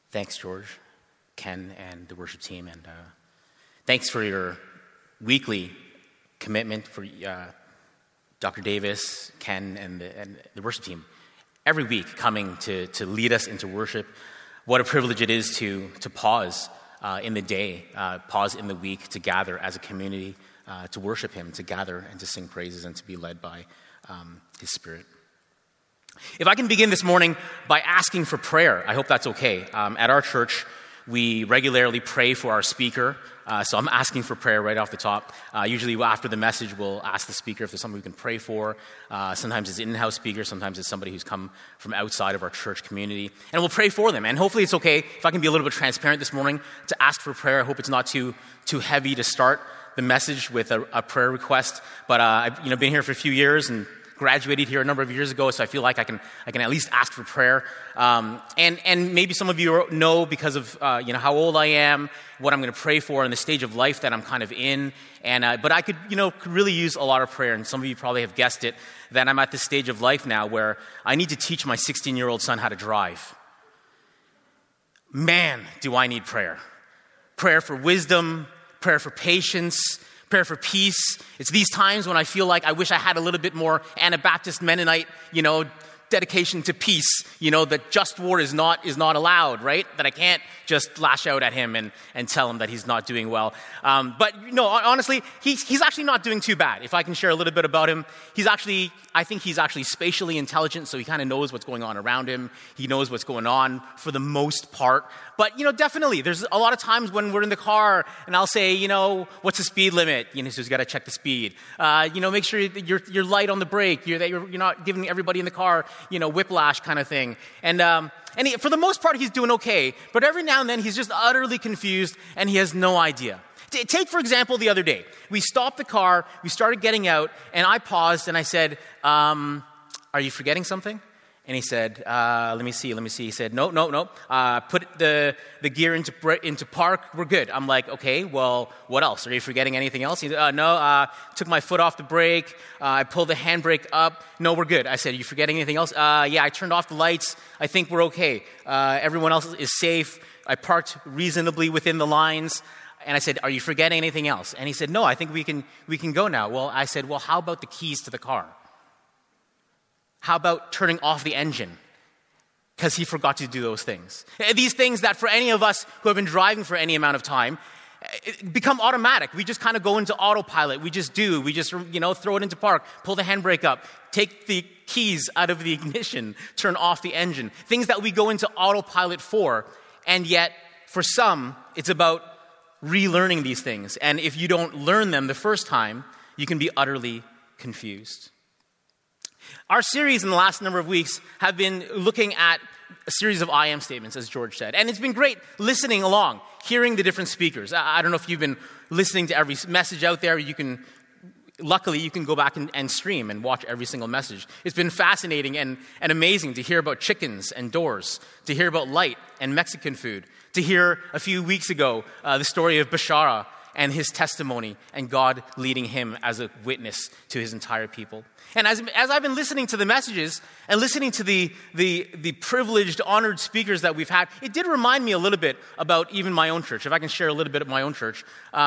Thanks, George, Ken, and the worship team. And thanks for your weekly commitment for Dr. Davis, Ken, and the worship team. Every week coming to lead us into worship. What a privilege it is to pause in the day, pause in the week to gather as a community to worship Him, to gather and to sing praises and to be led by His Spirit. If I can begin this morning by asking for prayer, I hope that's okay. At our church, we regularly pray for our speaker, so I'm asking for prayer right off the top. Usually after the message, we'll ask the speaker if there's somebody we can pray for. Sometimes it's an in-house speaker, sometimes it's somebody who's come from outside of our church community, and we'll pray for them. And hopefully it's okay if I can be a little bit transparent this morning to ask for prayer. I hope it's not too heavy to start the message with a prayer request, but I've been here for a few years and graduated here a number of years ago, so I feel like I can at least ask for prayer. And maybe some of you know because of how old I am, what I'm going to pray for, and the stage of life that I'm kind of in. And but I could really use a lot of prayer. And some of you probably have guessed it that I'm at this stage of life now where I need to teach my 16-year-old son how to drive. Man, do I need prayer! Prayer for wisdom, prayer for patience, prayer for peace. It's these times when I feel like I wish I had a little bit more Anabaptist Mennonite, dedication to peace, that just war is not allowed, right? That I can't just lash out at him and tell him that he's not doing well. But honestly, he's actually not doing too bad. If I can share a little bit about him, I think he's actually spatially intelligent, so he kind of knows what's going on around him. He knows what's going on for the most part. But, definitely, there's a lot of times when we're in the car and I'll say, what's the speed limit? So he's got to check the speed. Make sure that you're light on the brake, that you're not giving everybody in the car, whiplash kind of thing. And for the most part, he's doing okay. But every now and then, he's just utterly confused and he has no idea. Take, for example, the other day. We stopped the car, we started getting out, and I paused and I said, are you forgetting something? And he said, let me see. He said, no. Put the gear into park. We're good. I'm like, okay, well, what else? Are you forgetting anything else? He said, no, took my foot off the brake. I pulled the handbrake up. No, we're good. I said, are you forgetting anything else? Yeah, I turned off the lights. I think we're okay. Everyone else is safe. I parked reasonably within the lines. And I said, are you forgetting anything else? And he said, no, I think we can go now. Well, I said, well, how about the keys to the car? How about turning off the engine? Because he forgot to do those things. These things that for any of us who have been driving for any amount of time, become automatic. We just kind of go into autopilot. We just do. We just, throw it into park, pull the handbrake up, take the keys out of the ignition, turn off the engine. Things that we go into autopilot for. And yet, for some, it's about relearning these things. And if you don't learn them the first time, you can be utterly confused. Our series in the last number of weeks have been looking at a series of I am statements, as George said. And it's been great listening along, hearing the different speakers. I don't know if you've been listening to every message out there. Luckily, you can go back and stream and watch every single message. It's been fascinating and amazing to hear about chickens and doors, to hear about light and Mexican food, to hear a few weeks ago the story of Bashara and his testimony and God leading him as a witness to his entire people. And as I've been listening to the messages and listening to the privileged, honored speakers that we've had, it did remind me a little bit about even my own church. If I can share a little bit of my own church.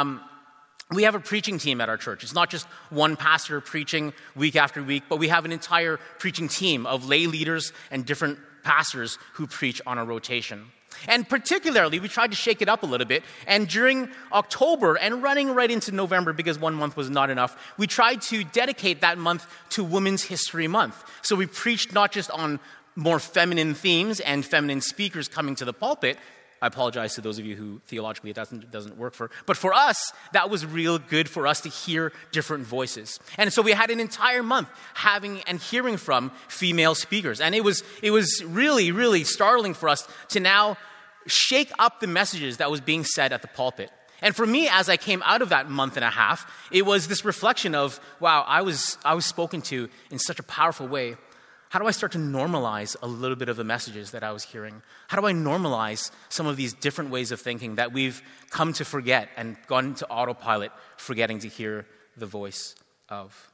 We have a preaching team at our church. It's not just one pastor preaching week after week, but we have an entire preaching team of lay leaders and different pastors who preach on a rotation. And particularly, we tried to shake it up a little bit. And during October and running right into November, because 1 month was not enough, we tried to dedicate that month to Women's History Month. So we preached not just on more feminine themes and feminine speakers coming to the pulpit. I apologize to those of you who theologically it doesn't work for. But for us, that was real good for us to hear different voices. And so we had an entire month having and hearing from female speakers. And it was really, really startling for us to now shake up the messages that was being said at the pulpit. And for me, as I came out of that month and a half, it was this reflection of, wow, I was spoken to in such a powerful way. How do I start to normalize a little bit of the messages that I was hearing? How do I normalize some of these different ways of thinking that we've come to forget and gone into autopilot, forgetting to hear the voice of?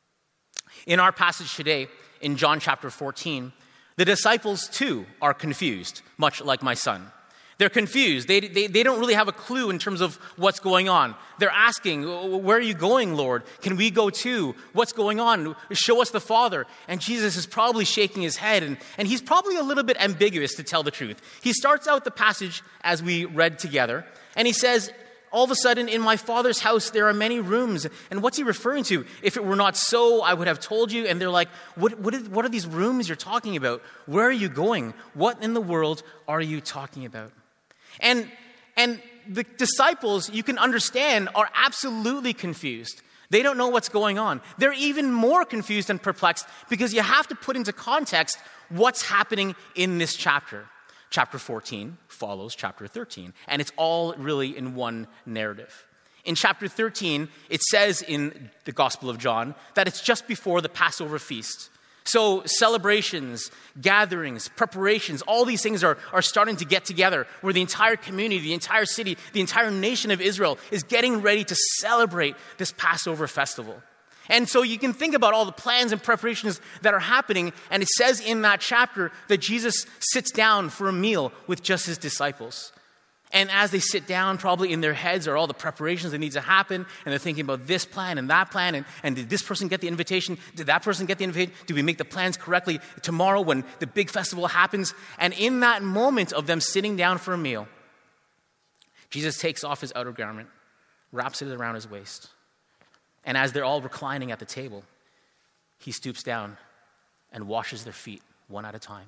In our passage today, in John chapter 14, the disciples too are confused, much like my son. They're confused. They don't really have a clue in terms of what's going on. They're asking, where are you going, Lord? Can we go too? What's going on? Show us the Father. And Jesus is probably shaking his head, and he's probably a little bit ambiguous, to tell the truth. He starts out the passage as we read together, and he says, all of a sudden, in my Father's house, there are many rooms. And what's he referring to? If it were not so, I would have told you. And they're like, what are these rooms you're talking about? Where are you going? What in the world are you talking about? And the disciples, you can understand, are absolutely confused. They don't know what's going on. They're even more confused and perplexed because you have to put into context what's happening in this chapter. Chapter 14 follows chapter 13, and it's all really in one narrative. In chapter 13, it says in the Gospel of John that it's just before the Passover feast. So celebrations, gatherings, preparations, all these things are starting to get together where the entire community, the entire city, the entire nation of Israel is getting ready to celebrate this Passover festival. And so you can think about all the plans and preparations that are happening. And it says in that chapter that Jesus sits down for a meal with just his disciples. And as they sit down, probably in their heads are all the preparations that need to happen. And they're thinking about this plan and that plan. And did this person get the invitation? Did that person get the invitation? Did we make the plans correctly tomorrow when the big festival happens? And in that moment of them sitting down for a meal, Jesus takes off his outer garment, wraps it around his waist. And as they're all reclining at the table, he stoops down and washes their feet one at a time.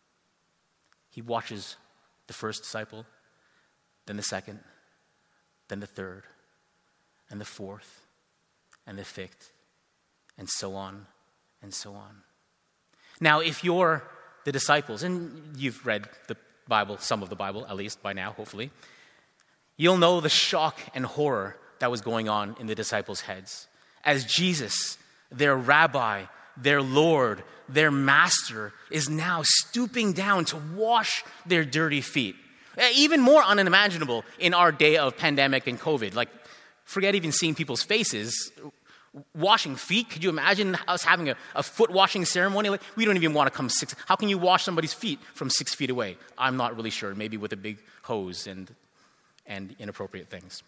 He washes the first disciple, then the second, then the third, and the fourth, and the fifth, and so on, and so on. Now, if you're the disciples, and you've read the Bible, some of the Bible, at least by now, hopefully, you'll know the shock and horror that was going on in the disciples' heads as Jesus, their rabbi, their Lord, their master, is now stooping down to wash their dirty feet. Even more unimaginable in our day of pandemic and COVID. Like, forget even seeing people's faces. Washing feet, could you imagine us having a foot washing ceremony? Like, we don't even want to come how can you wash somebody's feet from 6 feet away? I'm not really sure. Maybe with a big hose and inappropriate things.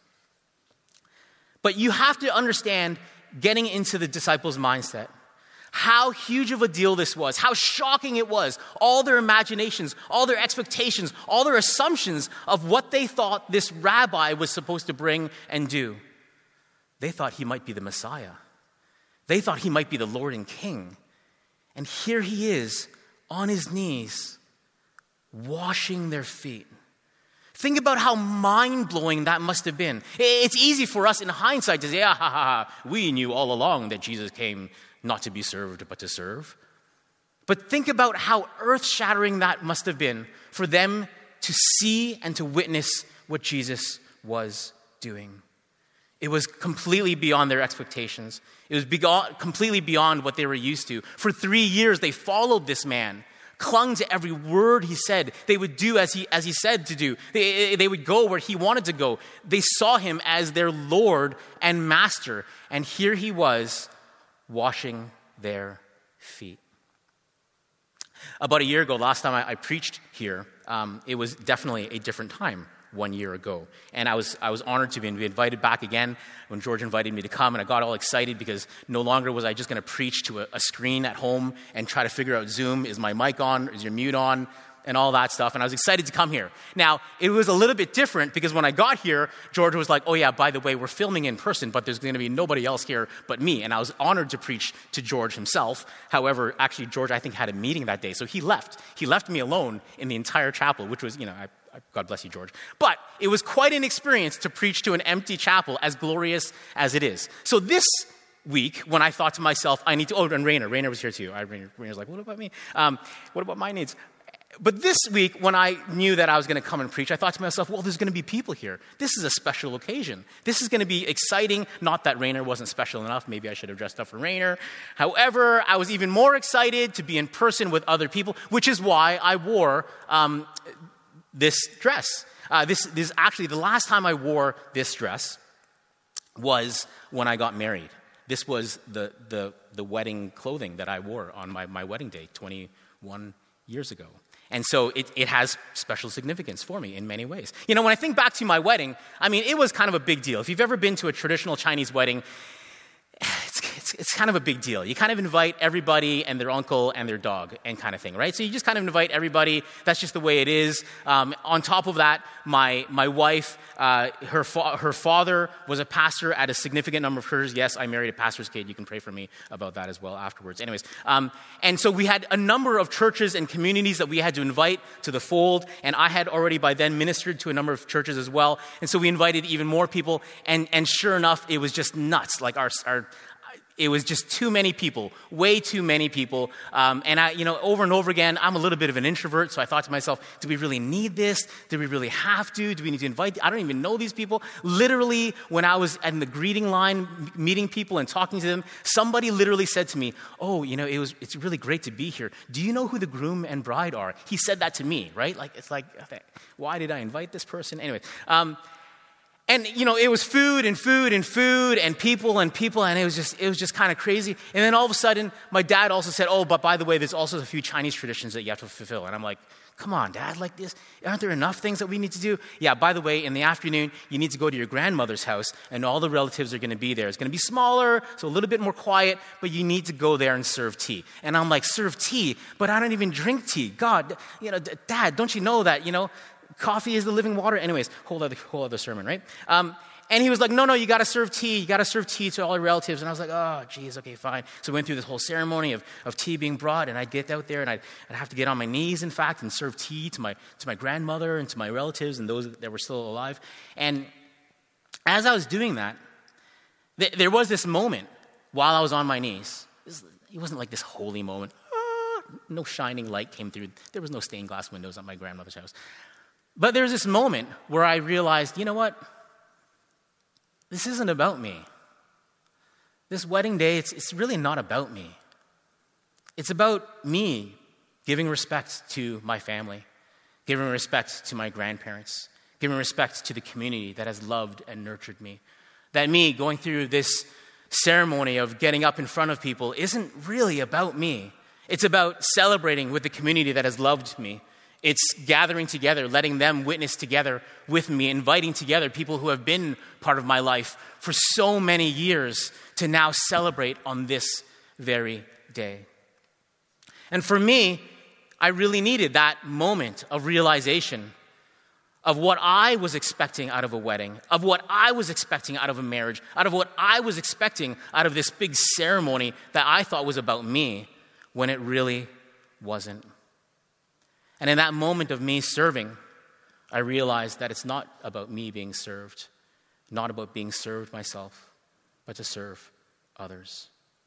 But you have to understand, getting into the disciples' mindset, how huge of a deal this was, how shocking it was, all their imaginations, all their expectations, all their assumptions of what they thought this rabbi was supposed to bring and do. They thought he might be the Messiah. They thought he might be the Lord and King. And here he is, on his knees, washing their feet. Think about how mind-blowing that must have been. It's easy for us in hindsight to say, we knew all along that Jesus came not to be served, but to serve. But think about how earth-shattering that must have been for them to see and to witness what Jesus was doing. It was completely beyond their expectations. It was completely beyond what they were used to. For 3 years, they followed this man, clung to every word he said. They would do as he said to do. They would go where he wanted to go. They saw him as their Lord and Master. And here he was, washing their feet. About a year ago, last time I preached here, it was definitely a different time 1 year ago. And I was honored to be invited back again when George invited me to come, and I got all excited because no longer was I just going to preach to a screen at home and try to figure out Zoom. Is my mic on? Is your mute on? And all that stuff. And I was excited to come here. Now, it was a little bit different because when I got here, George was like, oh yeah, by the way, we're filming in person, but there's going to be nobody else here but me. And I was honored to preach to George himself. However, actually, George, I think, had a meeting that day. So he left. He left me alone in the entire chapel, which was, God bless you, George. But it was quite an experience to preach to an empty chapel, as glorious as it is. So this week, when I thought to myself, I need to, and Rainer was here too. Rainer's like, what about me? What about my needs? But this week, when I knew that I was going to come and preach, I thought to myself, well, there's going to be people here. This is a special occasion. This is going to be exciting. Not that Rainer wasn't special enough. Maybe I should have dressed up for Rainer. However, I was even more excited to be in person with other people, which is why I wore this dress. This is actually the last time I wore this dress was when I got married. This was the wedding clothing that I wore on my wedding day 21 years ago. And so it has special significance for me in many ways. When I think back to my wedding, it was kind of a big deal. If you've ever been to a traditional Chinese wedding, it's kind of a big deal. You kind of invite everybody and their uncle and their dog and kind of thing, right? So you just kind of invite everybody. That's just the way it is. On top of that, my wife, her father was a pastor at a significant number of churches. Yes, I married a pastor's kid. You can pray for me about that as well afterwards. Anyways, and so we had a number of churches and communities that we had to invite to the fold, and I had already by then ministered to a number of churches as well. And so we invited even more people, and sure enough, it was just nuts. Like it was just too many people, way too many people. And I, over and over again, I'm a little bit of an introvert, so I thought to myself, do we really need this? Do we really have to? Do we need to invite? I don't even know these people. Literally, when I was in the greeting line, meeting people and talking to them, somebody literally said to me, oh, it's really great to be here. Do you know who the groom and bride are? He said that to me, right? Why did I invite this person? Anyway. And, it was food and people, and it was just kind of crazy. And then all of a sudden, my dad also said, oh, but by the way, there's also a few Chinese traditions that you have to fulfill. And I'm like, come on, Dad, like this, aren't there enough things that we need to do? Yeah, by the way, in the afternoon, you need to go to your grandmother's house, and all the relatives are going to be there. It's going to be smaller, so a little bit more quiet, but you need to go there and serve tea. And I'm like, serve tea? But I don't even drink tea. God, Dad, don't you know that, coffee is the living water? Anyways, whole other sermon, right? And he was like, no, you got to serve tea. You got to serve tea to all your relatives. And I was like, oh, geez, okay, fine. So we went through this whole ceremony of tea being brought, and I'd get out there, and I'd have to get on my knees, in fact, and serve tea to my grandmother and to my relatives and those that were still alive. And as I was doing that, there was this moment while I was on my knees. It wasn't like this holy moment. No shining light came through. There was no stained glass windows at my grandmother's house. But there was this moment where I realized, you know what? This isn't about me. This wedding day, it's really not about me. It's about me giving respect to my family, giving respect to my grandparents, giving respect to the community that has loved and nurtured me. That me going through this ceremony of getting up in front of people isn't really about me. It's about celebrating with the community that has loved me. It's gathering together, letting them witness together with me, inviting together people who have been part of my life for so many years to now celebrate on this very day. And for me, I really needed that moment of realization of what I was expecting out of a wedding, of what I was expecting out of a marriage, out of what I was expecting out of this big ceremony that I thought was about me when it really wasn't. And in that moment of me serving, I realized that it's not about me being served, not about being served myself, but to serve others.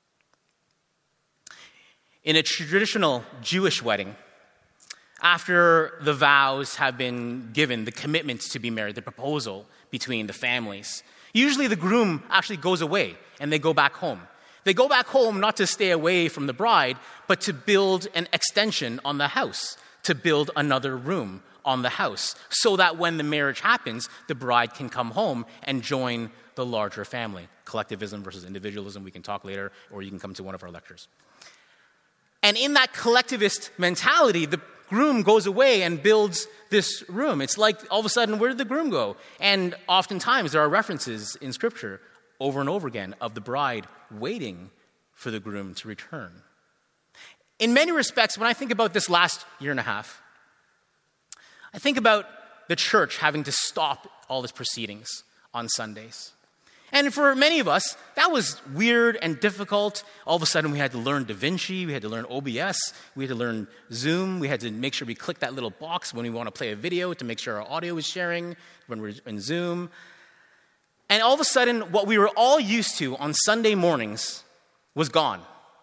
In a traditional Jewish wedding, after the vows have been given, the commitment to be married, the proposal between the families, usually the groom actually goes away and they go back home. They go back home not to stay away from the bride, but to build an extension on the house, to build another room on the house, so that when the marriage happens, the bride can come home and join the larger family. Collectivism versus individualism, we can talk later, or you can come to one of our lectures. And in that collectivist mentality, the groom goes away and builds this room. It's like all of a sudden, where did the groom go? And oftentimes there are references in Scripture over and over again of the bride waiting for the groom to return. In many respects, when I think about this last year and a half, I think about the church having to stop all its proceedings on Sundays. And for many of us, that was weird and difficult. All of a sudden, we had to learn DaVinci, we had to learn OBS, we had to learn Zoom, we had to make sure we click that little box when we want to play a video to make sure our audio is sharing when we're in Zoom. And all of a sudden, what we were all used to on Sunday mornings was gone.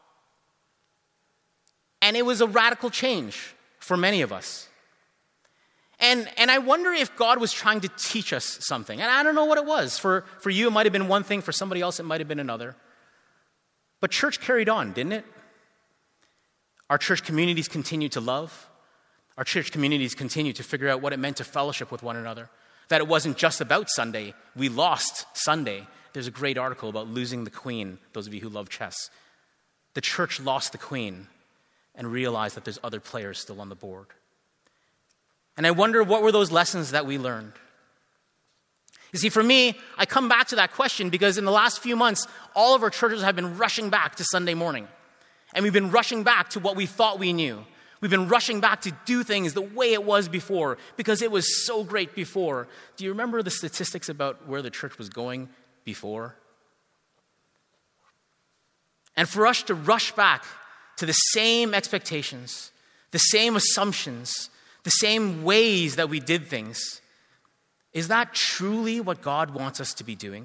And it was a radical change for many of us. And I wonder if God was trying to teach us something. And I don't know what it was. For you, it might have been one thing. For somebody else, it might have been another. But church carried on, didn't it? Our church communities continued to love. Our church communities continued to figure out what it meant to fellowship with one another. That it wasn't just about Sunday. We lost Sunday. There's a great article about losing the queen, those of you who love chess. The church lost the queen and realized that there's other players still on the board. And I wonder, what were those lessons that we learned? You see, for me, I come back to that question because in the last few months, all of our churches have been rushing back to Sunday morning. And we've been rushing back to what we thought we knew. We've been rushing back to do things the way it was before because it was so great before. Do you remember the statistics about where the church was going before? And for us to rush back to the same expectations, the same assumptions, the same ways that we did things, is that truly what God wants us to be doing?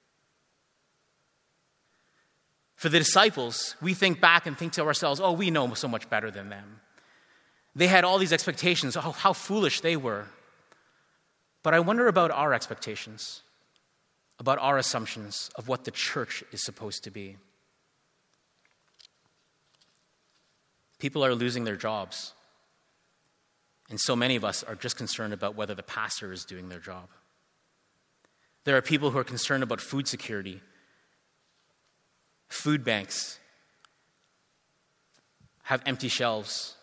For the disciples, we think back and think to ourselves, oh, we know so much better than them. They had all these expectations, oh, how foolish they were. But I wonder about our expectations, about our assumptions of what the church is supposed to be. People are losing their jobs. And so many of us are just concerned about whether the pastor is doing their job. There are people who are concerned about food security. Food banks have empty shelves.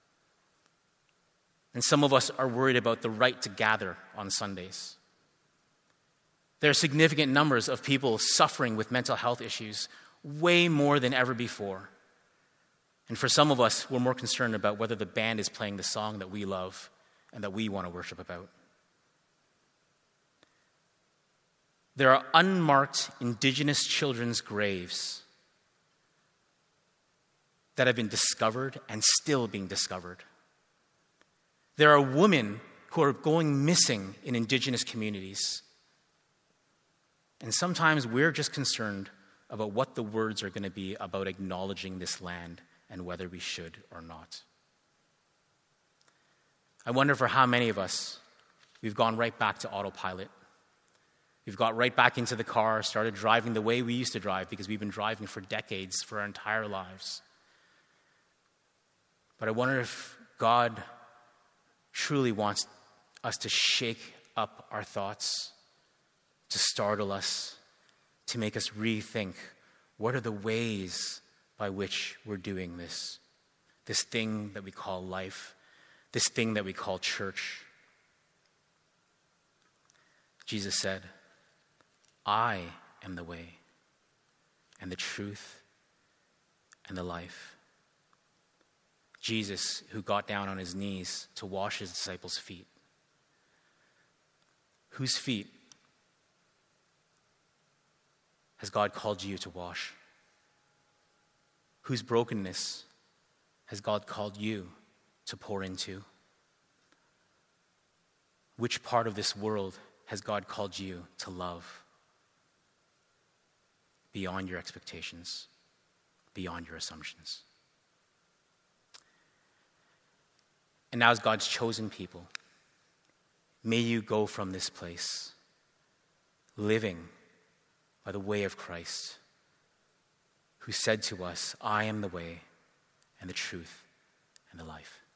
And some of us are worried about the right to gather on Sundays. There are significant numbers of people suffering with mental health issues, way more than ever before. And for some of us, we're more concerned about whether the band is playing the song that we love and that we want to worship about. There are unmarked Indigenous children's graves that have been discovered and still being discovered. There are women who are going missing in Indigenous communities. And sometimes we're just concerned about what the words are going to be about acknowledging this land and whether we should or not. I wonder for how many of us we've gone right back to autopilot. We've got right back into the car, started driving the way we used to drive because we've been driving for decades, for our entire lives. But I wonder if God truly wants us to shake up our thoughts, to startle us, to make us rethink what are the ways by which we're doing this thing that we call life, this thing that we call church. Jesus said, I am the way and the truth and the life. Jesus, who got down on his knees to wash his disciples' feet. Whose feet has God called you to wash? Whose brokenness has God called you to pour into? Which part of this world has God called you to love beyond your expectations, beyond your assumptions? And now as God's chosen people, may you go from this place living by the way of Christ, who said to us, I am the way and the truth and the life.